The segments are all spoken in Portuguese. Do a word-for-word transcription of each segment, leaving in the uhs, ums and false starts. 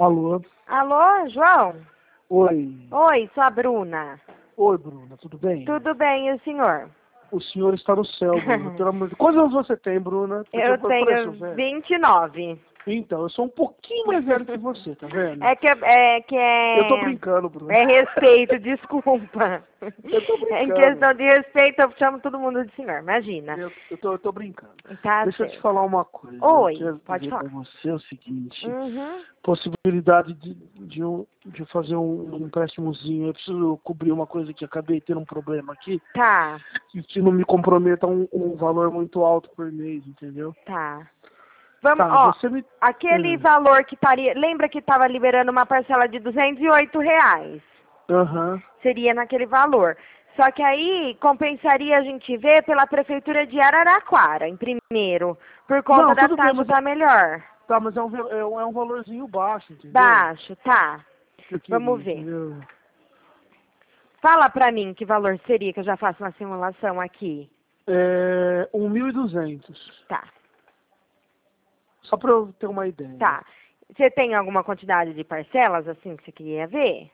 Alô? Alô, João? Oi. Oi, sou a Bruna. Oi, Bruna, tudo bem? Tudo bem, e o senhor? O senhor está no céu, Bruna. Pelo amor de... Quantos anos você tem, Bruna? Porque Eu por tenho isso, velho. vinte e nove. Então, eu sou um pouquinho mais velho que você, tá vendo? É que é, que é... Eu tô brincando, Bruna. É respeito, desculpa. Eu tô É em brincando. questão de respeito, eu chamo todo mundo de senhor, imagina. Eu, eu, tô, eu tô brincando. Tá Deixa eu te certo. falar uma coisa. Oi, Eu quero pode ver falar. com você o seguinte. Uhum. Possibilidade de, de, um, de fazer um, um empréstimozinho. Eu preciso cobrir uma coisa que acabei tendo um problema aqui. Tá, E que não me comprometa um, um valor muito alto por mês, entendeu? tá. Vamos, Tá, ó, você me... aquele Hum. valor que estaria... Lembra que estava liberando uma parcela de duzentos e oito reais? Aham. Seria naquele valor. Só que aí compensaria a gente ver pela prefeitura de Araraquara, em primeiro, por conta Não, da tudo bem, taxa mas, tá melhor. tá, mas é, um, vel- é, um, é um valorzinho baixo, entendeu? Baixo, tá. Que eu queria, Vamos ver. entendeu? Fala pra mim que valor seria, que eu já faço uma simulação aqui. É um mil e duzentos. Tá, Só pra eu ter uma ideia. tá. Você tem alguma quantidade de parcelas, assim, que você queria ver?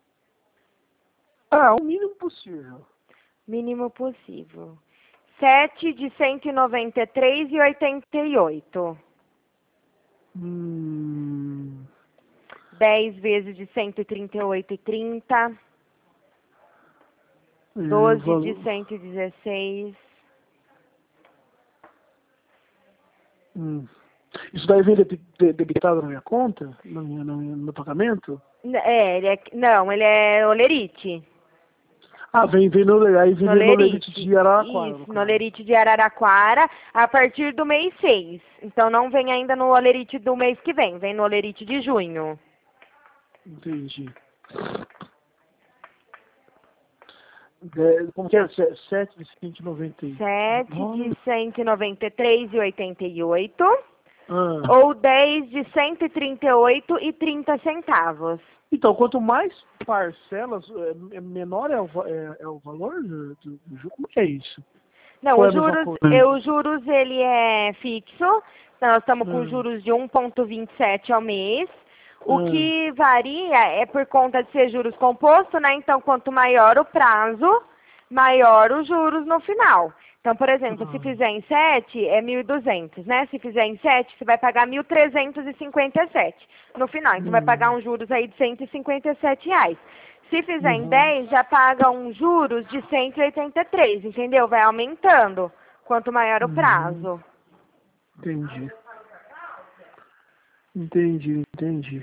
Ah, o mínimo possível. Mínimo possível. Sete de cento e noventa e três e oitenta e oito. Hum... Dez vezes de cento e trinta e oito e trinta. É, o doze de valor... cento e dezesseis. Hum. Isso daí vem debi- de- debitado na minha conta? No, minha, no, meu no meu pagamento? N- É, ele é, não, ele é olerite. Ah, vem, vem no, aí vem no Lerite Nolerite. de Araraquara, no Isso, caso. nolerite de Araraquara a partir do mês seis. Então não vem ainda no olerite do mês que vem, vem no olerite de junho. Entendi. De, como que é? Se- sete de cento e noventa e sete nove? de cento e noventa e três e oitenta e oito. Ah. Ou dez de cento e trinta e oito e trinta centavos. Então, quanto mais parcelas, é, é menor é o, va- é, é o valor do, do, do jogo? Como que é isso? Não, Ou é os a mesma juros, coisa? eh, os juros ele é fixo. Então, nós estamos com Hum, juros de um vírgula vinte e sete ao mês. O hum, que varia é por conta de ser juros composto, né? Então, quanto maior o prazo, maior os juros no final. Então, por exemplo, se hum, fizer em sete, é mil e duzentos, né? Se fizer em sete, você vai pagar mil trezentos e cinquenta e sete no final. Então, vai pagar hum, uns juros aí de cento e cinquenta e sete reais. Se fizer em uhum, dez, já paga uns juros de cento e oitenta e três, entendeu? Vai aumentando, quanto maior o uhum. prazo. Entendi. Entendi, entendi.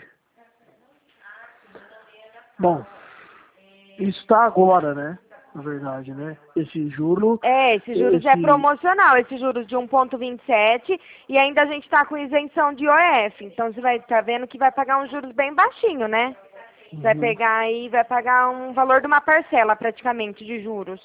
Bom, isso está agora, né? Na verdade, né? Esse juro, É, esses juros é esse... promocional, esses juros de um vírgula vinte e sete e ainda a gente está com isenção de I O F. Então você vai estar vendo que vai pagar uns juros bem baixinho, né? Você vai Uhum. pegar aí, vai pagar um valor de uma parcela praticamente de juros.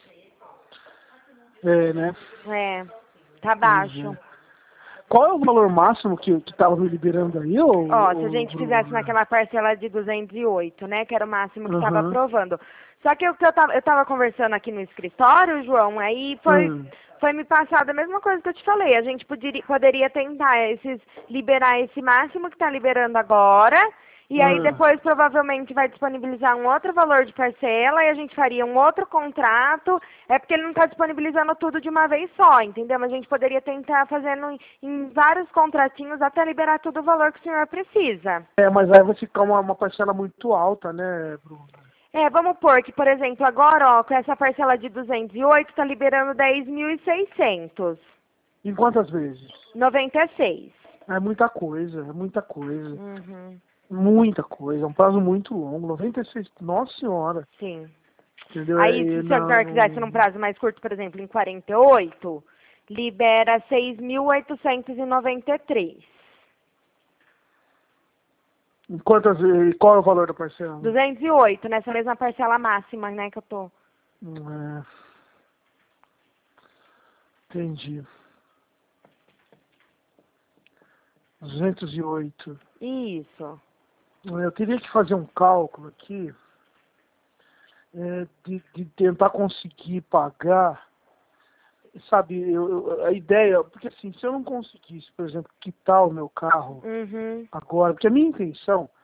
É, né? É, tá Pois baixo. é. Qual é o valor máximo que que estava me liberando aí, ô, Ó, se a ô gente fizesse Bruna? naquela parcela de duzentos e oito, né, que era o máximo que estava Aham. aprovando. Só que o que eu tava, eu tava conversando aqui no escritório, João, aí foi, Hum. foi me passada a mesma coisa que eu te falei. A gente poderia, poderia tentar esses, liberar esse máximo que está liberando agora, e aí Hum. depois provavelmente vai disponibilizar um outro valor de parcela e a gente faria um outro contrato. É porque ele não está disponibilizando tudo de uma vez só, entendeu? Mas a gente poderia tentar fazendo em, em vários contratinhos até liberar todo o valor que o senhor precisa. É, mas aí vai ficar uma, uma parcela muito alta, né, Bruna? É, vamos pôr que, por exemplo, agora, ó, com essa parcela de duzentos e oito, está liberando dez mil e seiscentos. Em quantas vezes? noventa e seis. É muita coisa, é muita coisa. Uhum, Muita coisa, é um prazo muito longo. Noventa e seis, nossa senhora. sim. Entendeu? Aí, É, se o senhor quisesse não... num prazo mais curto, por exemplo, em quarenta e oito, libera seis mil oitocentos e noventa e três. Em quantas vezes? Qual é o valor da parcela? duzentos e oito, nessa mesma parcela máxima, né, que eu tô. É, entendi. Duzentos e oito. Isso. Eu teria que fazer um cálculo aqui, é, de, de tentar conseguir pagar, sabe, eu, eu- a ideia, porque assim, se eu não conseguisse, por exemplo, quitar o meu carro Uhum, agora, porque a minha intenção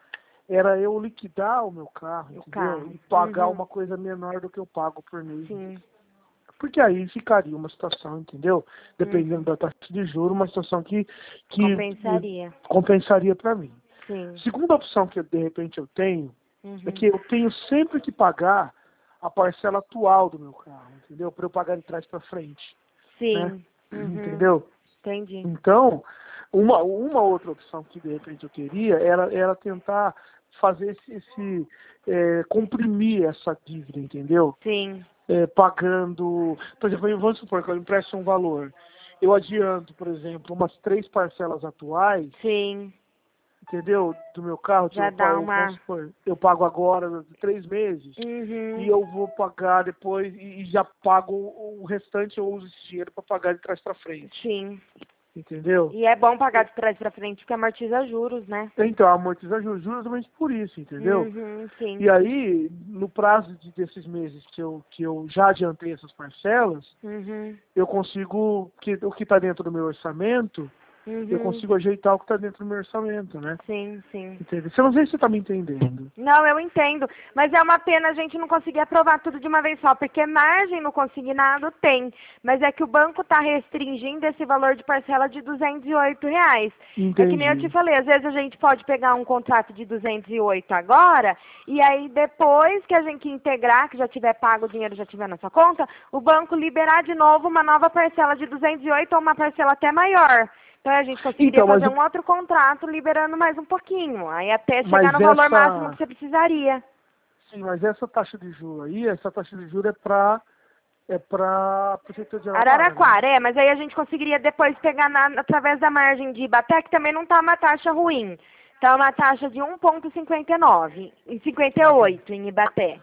era eu liquidar o meu carro, O entendeu? carro. E pagar Uhum. uma coisa menor do que eu pago por mês. Sim. Porque aí ficaria uma situação, entendeu? Dependendo Uhum. da taxa de juros, uma situação que, que Compensaria. compensaria para mim. Sim. Segunda opção que de repente eu tenho Uhum. é que eu tenho sempre que pagar a parcela atual do meu carro, entendeu? Para eu pagar de trás para frente, né? Sim. Uhum. Entendeu? Entendi. Então, uma, uma outra opção que de repente eu teria era, era tentar fazer esse, esse é, comprimir essa dívida, entendeu? Sim. É, pagando, por exemplo, vamos supor que eu empresto um valor, eu adianto, por exemplo, umas três parcelas atuais, Sim. entendeu? Do meu carro, Já tipo, dá eu, uma... vamos supor, eu pago agora três meses Uhum. e eu vou pagar depois e, e já pago o, o restante, eu uso esse dinheiro para pagar de trás para frente, Sim. entendeu? E é bom pagar de trás pra frente, porque amortiza juros, né? Então, amortizar juros justamente por isso, entendeu? Uhum. Sim. E aí, no prazo de, desses meses que eu, que eu já adiantei essas parcelas, Uhum. eu consigo, que, o que está dentro do meu orçamento, eu Uhum. consigo ajeitar o que está dentro do meu orçamento, né? Sim, sim. Entendeu? Você não sei se você está me entendendo. Não, eu entendo. Mas é uma pena a gente não conseguir aprovar tudo de uma vez só, porque margem no consignado tem. Mas é que o banco está restringindo esse valor de parcela de duzentos e oito reais. É que nem eu te Entendi. falei, às vezes a gente pode pegar um contrato de duzentos e oito agora, e aí depois que a gente integrar, que já tiver pago, o dinheiro já tiver na sua conta, o banco liberar de novo uma nova parcela de duzentos e oito ou uma parcela até maior. Então a gente conseguiria Então, mas, fazer o- um outro contrato liberando mais um pouquinho, aí até chegar mas no valor máximo que essa, você precisaria. sim, mas essa taxa de juros aí, essa taxa de juros é para é para prefeitura de Araraquara, né? Araraquara, é, mas aí a gente conseguiria depois pegar na, através da margem de Ibaté, que também não está uma taxa ruim. Está uma taxa de um vírgula cinquenta e nove, em cinquenta e oito em Ibaté.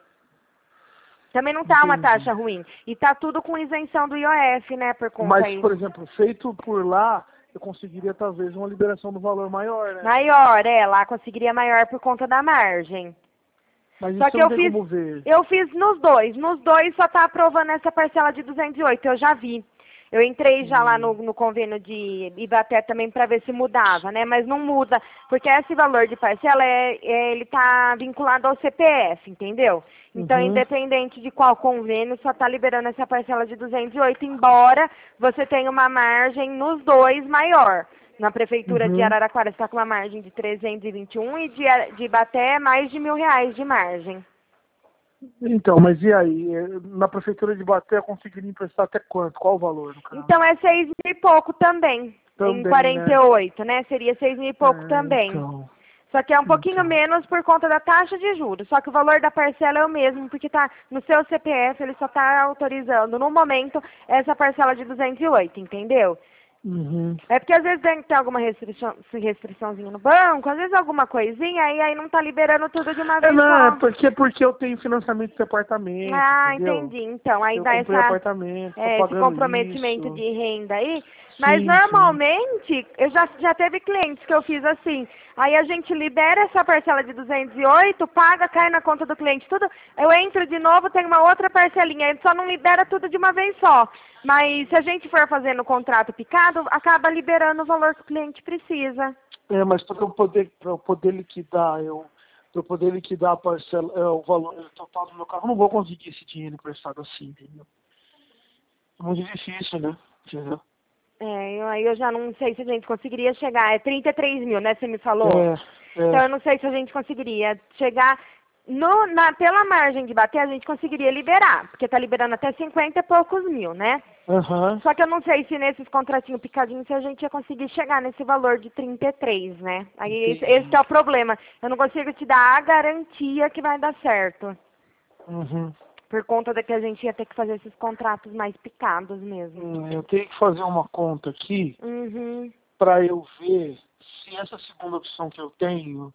Também não está uma Entendi. taxa ruim. E está tudo com isenção do I O F, né, por conta Mas, aí. por exemplo, feito por lá, eu conseguiria talvez uma liberação do valor maior, né? Maior, é, lá conseguiria maior por conta da margem. Mas Só isso que eu não eu tem fiz, como ver. eu fiz nos dois. Nos dois só tá aprovando essa parcela de duzentos e oito, eu já vi. Eu entrei já lá no, Hum, no convênio de Ibaté também para ver se mudava, né? Mas não muda, porque esse valor de parcela, é, é, ele tá vinculado ao C P F, entendeu? Então, Uhum, independente de qual convênio, só tá liberando essa parcela de duzentos e oito, embora você tenha uma margem nos dois maior. Na prefeitura de uhum. Araraquara está com uma margem de trezentos e vinte e um e de, Ara- de Ibaté mais de mil reais de margem. Então, mas e aí? É, na prefeitura de Baté eu conseguiria emprestar até quanto? Qual o valor, no caso? Então é seis mil e pouco também, em Também, quarenta e né? oito, né? Seria seis mil e pouco É, também. então, Só que é um pouquinho então. menos por conta da taxa de juros. Só que o valor da parcela é o mesmo, porque tá no seu C P F, ele só está autorizando, no momento, essa parcela de duzentos e oito, entendeu? Uhum. É porque às vezes tem que ter alguma restrição, restriçãozinha no banco, às vezes alguma coisinha, aí, aí não tá liberando tudo de uma É, vez não, é só. porque, porque eu tenho financiamento de apartamento, Ah, entendeu? entendi. Então, aí Eu dá comprei essa, apartamento, tô é, esse pagando comprometimento isso. de renda aí. Mas Sim, sim. normalmente, eu já, já teve clientes que eu fiz assim. Aí a gente libera essa parcela de duzentos e oito, paga, cai na conta do cliente, tudo. Eu entro de novo, tem uma outra parcelinha. Ele só não libera tudo de uma vez só. Mas se a gente for fazendo o contrato picado, acaba liberando o valor que o cliente precisa. É, mas para eu poder, para eu poder liquidar, eu, para eu poder liquidar a parcela, é, o valor total do meu carro, eu não vou conseguir esse dinheiro emprestado assim, entendeu? É muito difícil, né? Entendeu? É, eu, aí eu já não sei se a gente conseguiria chegar. É trinta e três mil, né? Você me falou. É, Então é. eu não sei se a gente conseguiria chegar. No, na, pela margem de bater, a gente conseguiria liberar, porque tá liberando até cinquenta e poucos mil, né? Aham. Só que eu não sei se nesses contratinhos picadinhos se a gente ia conseguir chegar nesse valor de trinta e três, né? Aí esse, esse que Entendi. é o problema. Eu não consigo te dar a garantia que vai dar certo. Uhum. Por conta de que a gente ia ter que fazer esses contratos mais picados mesmo. Hum, Eu tenho que fazer uma conta aqui Uhum. para eu ver se essa segunda opção que eu tenho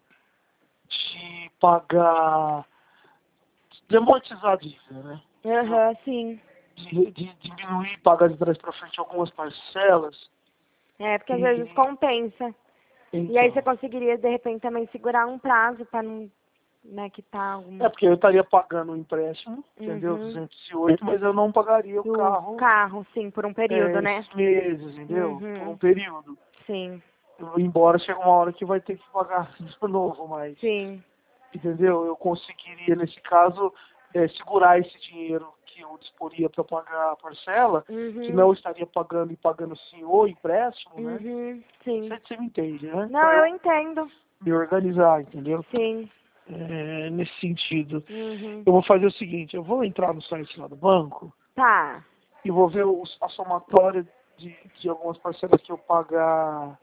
de pagar, de amortizar a dívida, né? Entendeu? Aham, sim. De, de diminuir, pagar de trás para frente algumas parcelas. É, porque às vezes E compensa. E aí você então, conseguiria, de repente, também segurar um prazo para não, né, quitar algum... é porque eu estaria pagando o empréstimo, entendeu? Uhum. duzentos e oito, mas eu não pagaria o O carro carro, sim, por um período, é, né? esses meses, entendeu? Por um Uhum. período. Sim, Embora chegue uma hora que vai ter que pagar de novo, mas sim. entendeu? Eu conseguiria, nesse caso, é, segurar esse dinheiro que eu disporia para pagar a parcela, Uhum. que não eu estaria pagando e pagando sim o empréstimo, né? Uhum. Sim. Você, você me entende, né? Não, Então, eu entendo. me organizar, entendeu? Sim. É, nesse sentido. Uhum. Eu vou fazer o seguinte, eu vou entrar no site lá do banco Tá. e vou ver os, a somatória de, de algumas parcelas que eu pagar,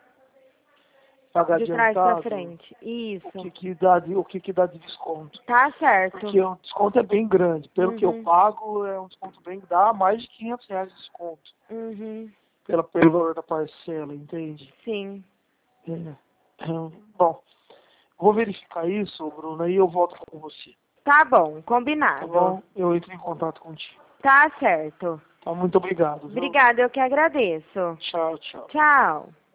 pagar De trás pra adiantado, frente. o Isso. que, que dá de, o que, que dá de desconto. Tá certo. Porque o desconto é bem grande. Pelo que eu Uhum. pago, é um desconto bem, dá mais de quinhentos reais de desconto. Uhum. Pela, pelo valor da parcela, entende? Sim. É. É, bom, vou verificar isso, Bruna, e eu volto com você. Tá bom, Tá combinado. bom? Eu entro em contato contigo. Tá certo. Tá, muito obrigado, viu? Obrigada, eu que agradeço. Tchau, tchau. Tchau.